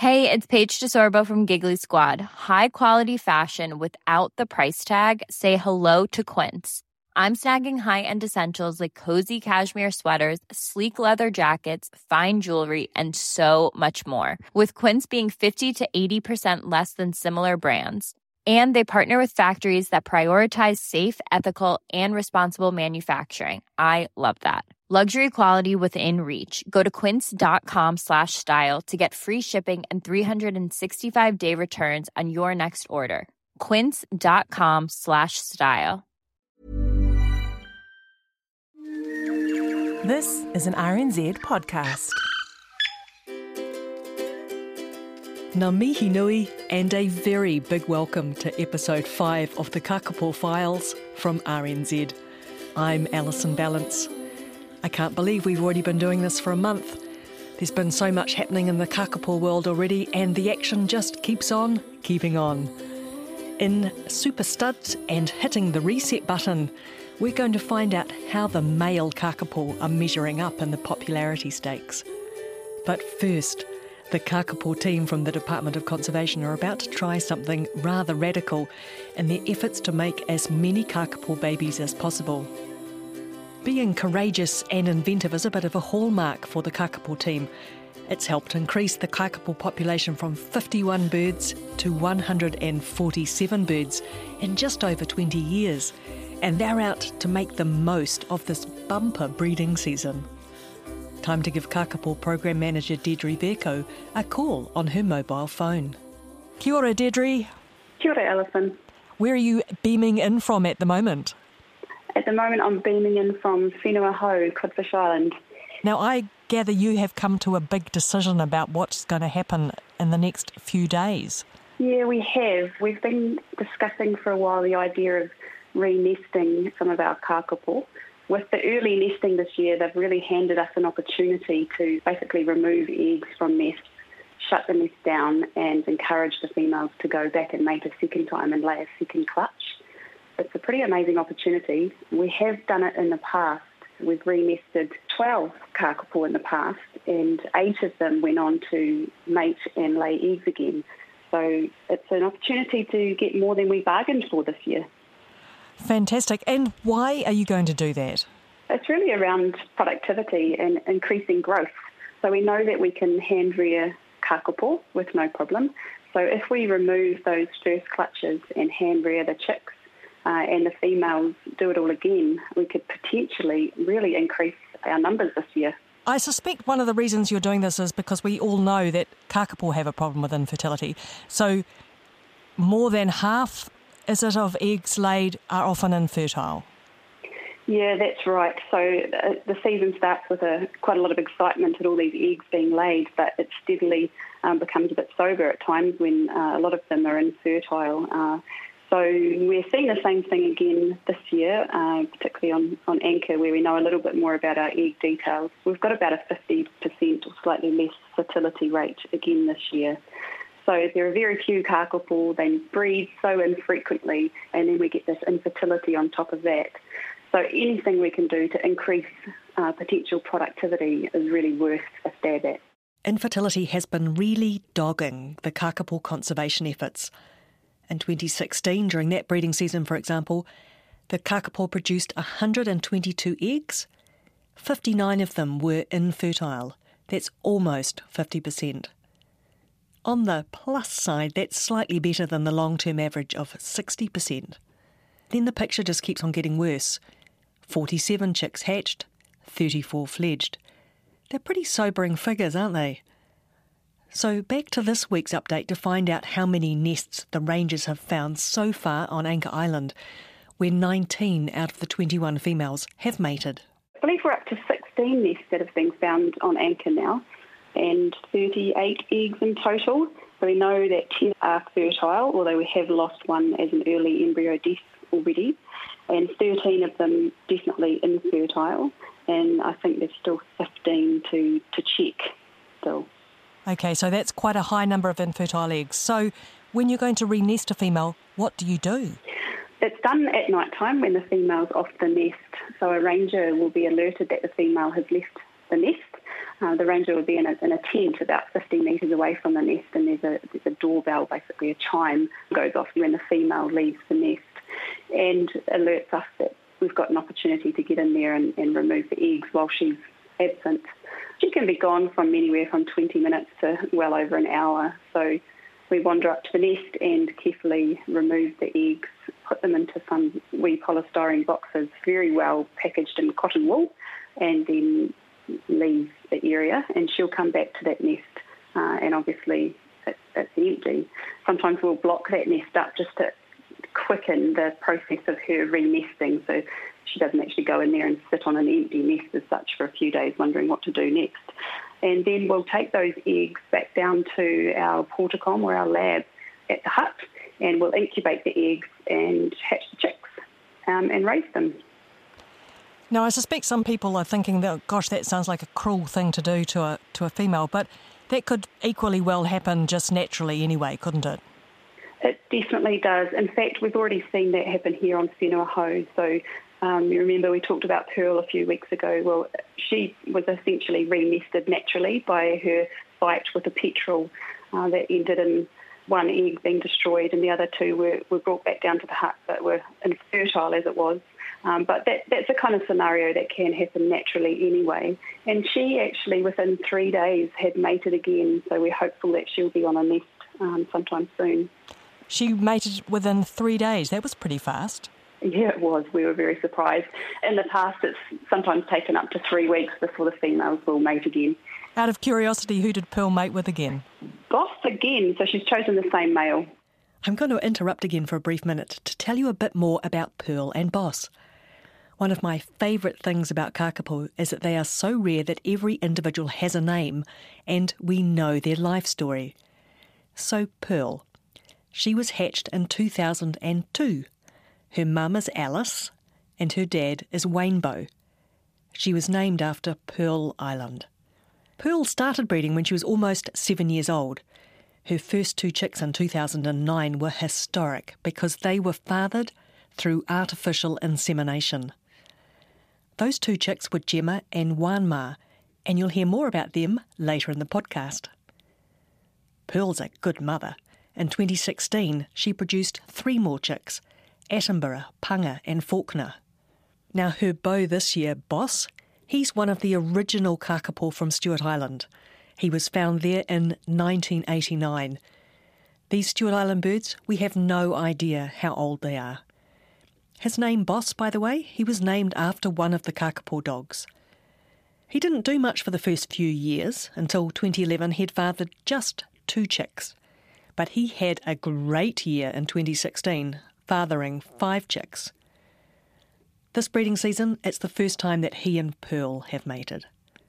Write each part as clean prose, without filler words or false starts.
Hey, it's Paige DeSorbo from Giggly Squad. High quality fashion without the price tag. Say hello to Quince. I'm snagging high-end essentials like cozy cashmere sweaters, sleek leather jackets, fine jewelry, and so much more. With Quince being 50 to 80% less than similar brands. And they partner with factories that prioritize safe, ethical, and responsible manufacturing. I love that. Luxury quality within reach. Go to quince.com/style to get free shipping and 365-day returns on your next order. Quince.com/style. This is an RNZ podcast. Ngā mihi nui and a very big welcome to episode 5 of the Kakapo Files from RNZ. I'm Alison Ballance. I can't believe we've already been doing this for a month. There's been so much happening in the kakapo world already, and the action just keeps on keeping on. In Super Studs and hitting the reset button, we're going to find out how the male kakapo are measuring up in the popularity stakes. But first, the kakapo team from the Department of Conservation are about to try something rather radical in their efforts to make as many kakapo babies as possible. Being courageous and inventive is a bit of a hallmark for the kakapo team. It's helped increase the kakapo population from 51 birds to 147 birds in just over 20 years. And they're out to make the most of this bumper breeding season. Time to give Kakapo Program Manager Deirdre Vercoe a call on her mobile phone. Kia ora, Deirdre. Kia ora, Alison. Where are you beaming in from at the moment? At the moment, I'm beaming in from Whenua Hou, Codfish Island. Now, I gather you have come to a big decision about what's going to happen in the next few days. Yeah, we have. We've been discussing for a while the idea of re-nesting some of our kakapo. With the early nesting this year, they've really handed us an opportunity to basically remove eggs from nests, shut the nest down and encourage the females to go back and mate a second time and lay a second clutch. It's a pretty amazing opportunity. We have done it in the past. We've re-nested 12 kakapo in the past, and 8 of them went on to mate and lay eggs again. So it's an opportunity to get more than we bargained for this year. Fantastic. And why are you going to do that? It's really around productivity and increasing growth. So we know that we can hand rear kakapo with no problem. So if we remove those first clutches and hand rear the chicks and the females do it all again, we could potentially really increase our numbers this year. I suspect one of the reasons you're doing this is because we all know that kakapo have a problem with infertility. So more than half, is it, of eggs laid are often infertile? Yeah, that's right. So the season starts with quite a lot of excitement at all these eggs being laid, but it steadily becomes a bit sober at times when a lot of them are infertile. So we're seeing the same thing again this year, particularly on Anchor, where we know a little bit more about our egg details. We've got about a 50% or slightly less fertility rate again this year. So there are very few kakapo, they breed so infrequently, and then we get this infertility on top of that. So anything we can do to increase potential productivity is really worth a stab at. Infertility has been really dogging the kakapo conservation efforts. In 2016, during that breeding season, for example, the kakapo produced 122 eggs. 59 of them were infertile. That's almost 50%. On the plus side, that's slightly better than the long-term average of 60%. Then the picture just keeps on getting worse. 47 chicks hatched, 34 fledged. They're pretty sobering figures, aren't they? So back to this week's update to find out how many nests the rangers have found so far on Anchor Island, where 19 out of the 21 females have mated. I believe we're up to 16 nests that have been found on Anchor now, and 38 eggs in total. So we know that 10 are fertile, although we have lost one as an early embryo death already, and 13 of them definitely infertile, and I think there's still 15 to check still. Okay, so that's quite a high number of infertile eggs. So when you're going to re-nest a female, what do you do? It's done at night time when the female's off the nest. So a ranger will be alerted that the female has left the nest. The ranger would be in a tent about 50 metres away from the nest, and there's a doorbell, basically a chime, goes off when the female leaves the nest and alerts us that we've got an opportunity to get in there and remove the eggs while she's absent. She can be gone from anywhere from 20 minutes to well over an hour. So we wander up to the nest and carefully remove the eggs, put them into some wee polystyrene boxes, very well packaged in cotton wool, and then leave the area. And she'll come back to that nest, and obviously it's empty. Sometimes we'll block that nest up just to quicken the process of her re-nesting, so she doesn't actually go in there and sit on an empty nest as such for a few days wondering what to do next. And then we'll take those eggs back down to our porticom or our lab at the hut, and we'll incubate the eggs and hatch the chicks and raise them. Now, I suspect some people are thinking that, gosh, that sounds like a cruel thing to do to a female, but that could equally well happen just naturally anyway, couldn't it? It definitely does. In fact, we've already seen that happen here on Whenua Hou. So you remember we talked about Pearl a few weeks ago. Well, she was essentially re-nested naturally by her fight with a petrel that ended in one egg being destroyed, and the other two were brought back down to the hut but were infertile as it was. But that's a kind of scenario that can happen naturally anyway. And she actually, within 3 days, had mated again, so we're hopeful that she'll be on a nest sometime soon. She mated within 3 days. That was pretty fast. Yeah, it was. We were very surprised. In the past, it's sometimes taken up to 3 weeks before the females will mate again. Out of curiosity, who did Pearl mate with again? Boss again, so she's chosen the same male. I'm going to interrupt again for a brief minute to tell you a bit more about Pearl and Boss. One of my favourite things about kakapo is that they are so rare that every individual has a name and we know their life story. So Pearl. She was hatched in 2002. Her mum is Alice and her dad is Wainbow. She was named after Pearl Island. Pearl started breeding when she was almost 7 years old. Her first 2 chicks in 2009 were historic because they were fathered through artificial insemination. Those 2 chicks were Gemma and Wanma, and you'll hear more about them later in the podcast. Pearl's a good mother. In 2016, she produced 3 more chicks, Attenborough, Panga and Faulkner. Now her beau this year, Boss, he's one of the original kakapo from Stewart Island. He was found there in 1989. These Stewart Island birds, we have no idea how old they are. His name Boss, by the way, he was named after one of the kakapo dogs. He didn't do much for the first few years. Until 2011, he'd fathered just 2 chicks. But he had a great year in 2016, fathering 5 chicks. This breeding season, it's the first time that he and Pearl have mated.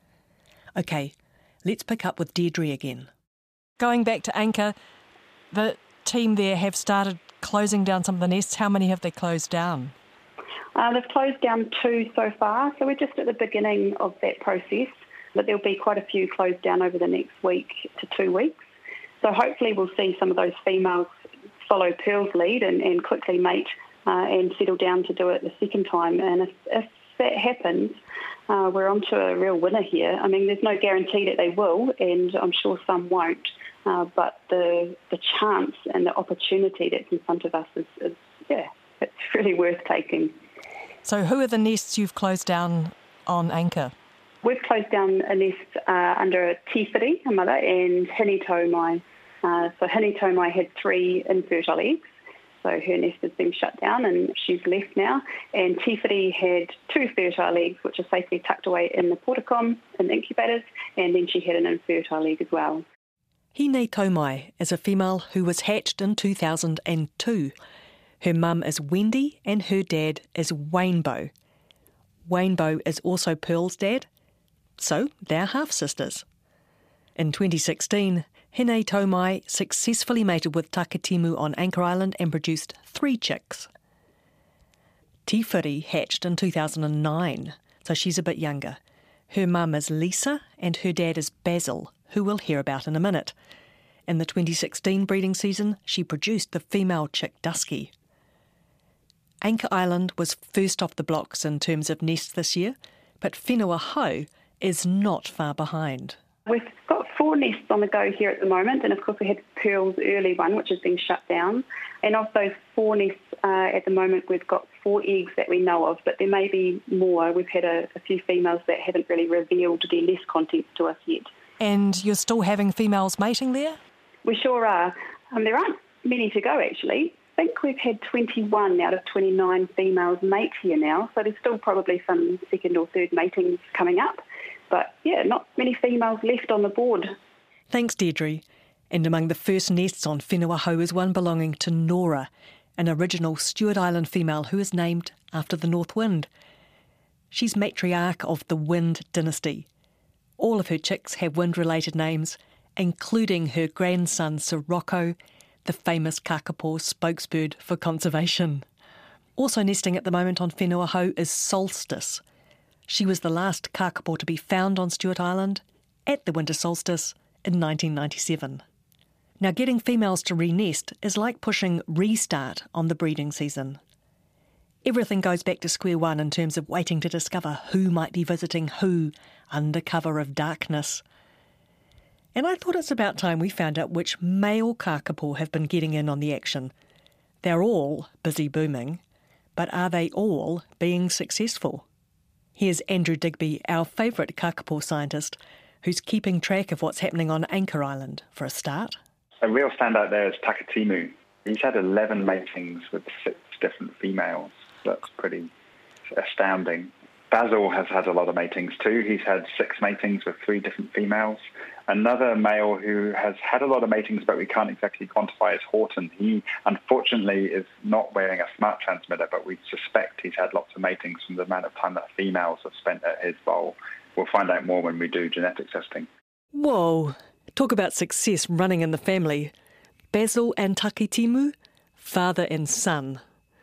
OK, let's pick up with Deirdre again. Going back to Anchor, the team there have started closing down some of the nests. How many have they closed down? They've closed down 2 so far, so we're just at the beginning of that process, but there'll be quite a few closed down over the next week to 2 weeks. So hopefully we'll see some of those females follow Pearl's lead and quickly mate and settle down to do it the second time. And if that happens, we're on to a real winner here. I mean, there's no guarantee that they will, and I'm sure some won't. But the chance and the opportunity that's in front of us is it's really worth taking. So who are the nests you've closed down on Anchor? We've closed down a nest under a Tīwhiri, a mother, and Hini Taumai. So Hini Taumai had 3 infertile eggs, so her nest has been shut down and she's left now. And Tīwhiri had 2 fertile eggs, which are safely tucked away in the porticom, in the incubators, and then she had an infertile egg as well. Hini Taumai is a female who was hatched in 2002. Her mum is Wendy and her dad is Wainbow. Wainbow is also Pearl's dad, so they're half-sisters. In 2016, Hini Taumai successfully mated with Takitimu on Anchor Island and produced 3 chicks. Tīwhiri hatched in 2009, so she's a bit younger. Her mum is Lisa and her dad is Basil, who we'll hear about in a minute. In the 2016 breeding season, she produced the female chick Dusky. Anchor Island was first off the blocks in terms of nests this year, but Whenua Hou is not far behind. We've got 4 nests on the go here at the moment, and of course we had Pearl's early one, which has been shut down. And of those 4 nests at the moment, we've got 4 eggs that we know of, but there may be more. We've had a few females that haven't really revealed their nest contents to us yet. And you're still having females mating there? We sure are. There aren't many to go, actually. I think we've had 21 out of 29 females mate here now, so there's still probably some second or third matings coming up. But, yeah, not many females left on the board. Thanks, Deirdre. And among the first nests on Whenua Hou is one belonging to Nora, an original Stewart Island female who is named after the North Wind. She's matriarch of the Wind dynasty. All of her chicks have wind-related names, including her grandson Sirocco, the famous kakapo spokesbird for conservation. Also nesting at the moment on Whenua Hou is Solstice. She was the last kakapo to be found on Stewart Island at the winter solstice in 1997. Now, getting females to re-nest is like pushing restart on the breeding season. Everything goes back to square one in terms of waiting to discover who might be visiting who under cover of darkness. And I thought it's about time we found out which male kakapo have been getting in on the action. They're all busy booming, but are they all being successful? Here's Andrew Digby, our favourite kakapo scientist, who's keeping track of what's happening on Anchor Island for a start. A real standout there is Takitimu. He's had 11 matings with 6 different females. That's pretty astounding. Basil has had a lot of matings too. He's had 6 matings with 3 different females. Another male who has had a lot of matings but we can't exactly quantify is Horton. He, unfortunately, is not wearing a smart transmitter, but we suspect he's had lots of matings from the amount of time that females have spent at his bowl. We'll find out more when we do genetic testing. Whoa, talk about success running in the family. Basil and Takitimu, father and son.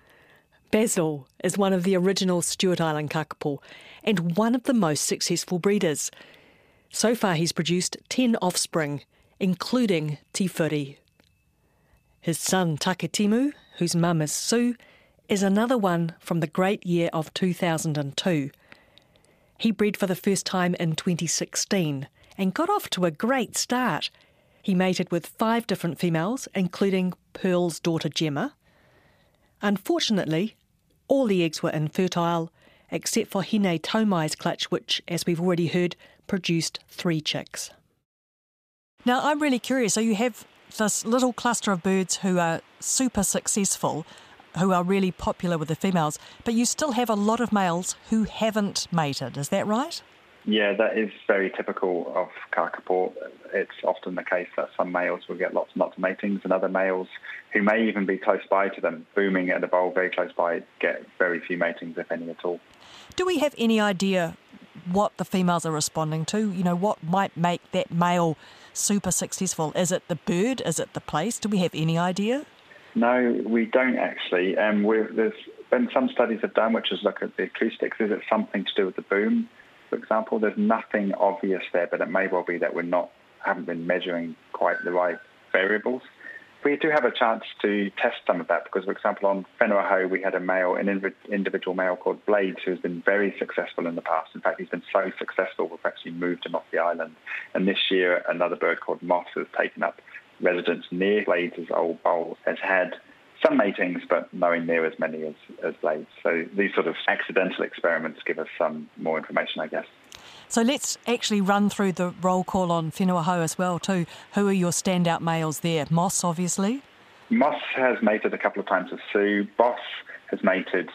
Basil is one of the original Stewart Island kakapo and one of the most successful breeders. So far he's produced 10 offspring, including Tifuri. His son Takitimu, whose mum is Sue, is another one from the great year of 2002. He bred for the first time in 2016 and got off to a great start. He mated with 5 different females, including Pearl's daughter Gemma. Unfortunately, all the eggs were infertile, except for Hine Taumai's clutch, which, as we've already heard, produced 3 chicks. Now, I'm really curious. So you have this little cluster of birds who are super successful, who are really popular with the females, but you still have a lot of males who haven't mated. Is that right? Yeah, that is very typical of kakapo. It's often the case that some males will get lots and lots of matings, and other males who may even be close by to them, booming at the bowl very close by, get very few matings, if any at all. Do we have any idea what the females are responding to? You know, what might make that male super successful? Is it the bird? Is it the place? Do we have any idea? No, we don't actually. There's been some studies have done which is look at the acoustics. Is it something to do with the boom, for example? There's nothing obvious there, but it may well be that we haven't been measuring quite the right variables. We do have a chance to test some of that because, for example, on Whenua Hou we had an individual male called Blades who's been very successful in the past. In fact, he's been so successful we've actually moved him off the island. And this year, another bird called Moss has taken up residence near Blades' old bowl, has had some matings, but nowhere near as many as Blades. So these sort of accidental experiments give us some more information, I guess. So let's actually run through the roll call on Whenua Hou as well too. Who are your standout males there? Moss, obviously. Moss has mated a couple of times with Sue. Boss has mated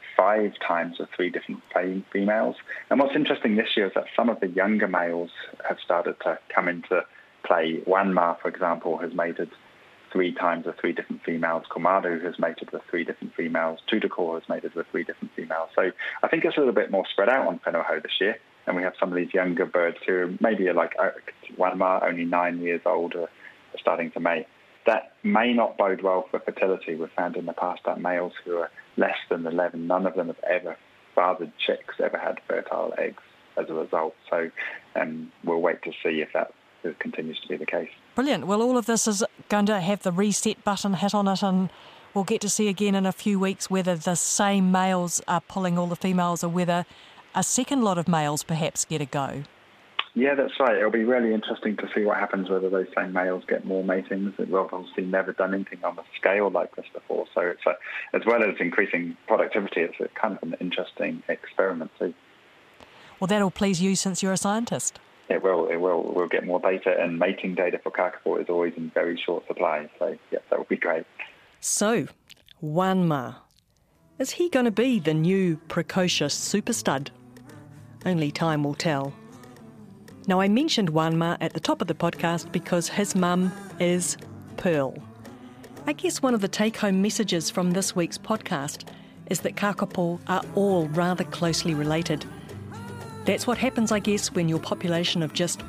5 times with 3 different females. And what's interesting this year is that some of the younger males have started to come into play. Wanma, for example, has mated 3 times with 3 different females. Komadu has mated with 3 different females. Tudakor has mated with 3 different females. So I think it's a little bit more spread out on Whenua Hou this year. And we have some of these younger birds who maybe like Wanma, only 9 years old, are starting to mate. That may not bode well for fertility. We've found in the past that males who are less than 11, none of them have ever fathered chicks, ever had fertile eggs as a result. So we'll wait to see if that continues to be the case. Brilliant. Well, all of this is going to have the reset button hit on it, and we'll get to see again in a few weeks whether the same males are pulling all the females or whether a second lot of males perhaps get a go. Yeah, that's right. It'll be really interesting to see what happens, whether those same males get more matings. We've obviously never done anything on a scale like this before, so it's as well as increasing productivity, it's a kind of an interesting experiment too. Well, that'll please you since you're a scientist. It will. We'll get more data, and mating data for kakapo is always in very short supply, so yeah, that will be great. So, Wanma. Is he going to be the new precocious super stud? Only time will tell. Now, I mentioned Wanma at the top of the podcast because his mum is Pearl. I guess one of the take-home messages from this week's podcast is that kakapo are all rather closely related. That's what happens, I guess, when your population of just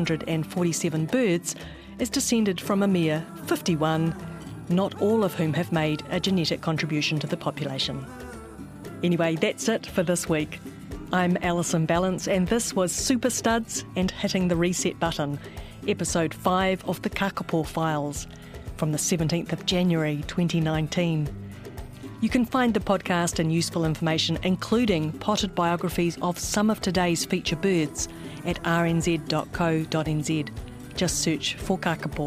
147 birds is descended from a mere 51, not all of whom have made a genetic contribution to the population. Anyway, that's it for this week. I'm Alison Ballance, and this was Super Studs and Hitting the Reset Button, episode 5 of the Kakapo Files, from the 17th of January 2019. You can find the podcast and useful information, including potted biographies of some of today's feature birds, at rnz.co.nz. Just search for Kakapo.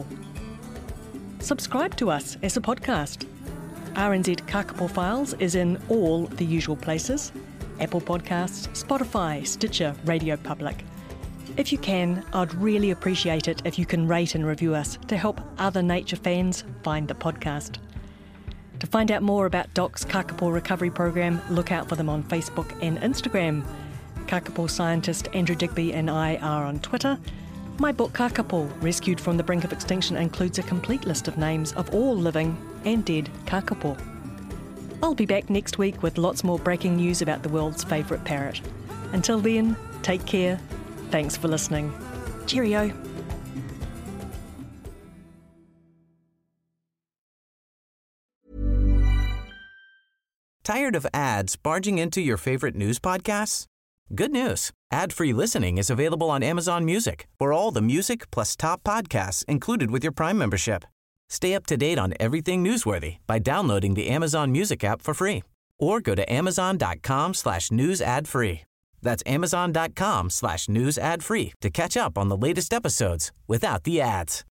Subscribe to us as a podcast. RNZ Kakapo Files is in all the usual places: Apple Podcasts, Spotify, Stitcher, Radio Public. If you can, I'd really appreciate it if you can rate and review us to help other nature fans find the podcast. To find out more about DOC's Kakapo Recovery Program, look out for them on Facebook and Instagram. Kakapo scientist Andrew Digby and I are on Twitter. My book Kakapo, Rescued from the Brink of Extinction, includes a complete list of names of all living and dead kakapo. I'll be back next week with lots more breaking news about the world's favourite parrot. Until then, take care. Thanks for listening. Cheerio. Tired of ads barging into your favorite news podcasts? Good news. Ad-free listening is available on Amazon Music for all the music plus top podcasts included with your Prime membership. Stay up to date on everything newsworthy by downloading the Amazon Music app for free or go to amazon.com/news ad free. That's amazon.com/news ad free to catch up on the latest episodes without the ads.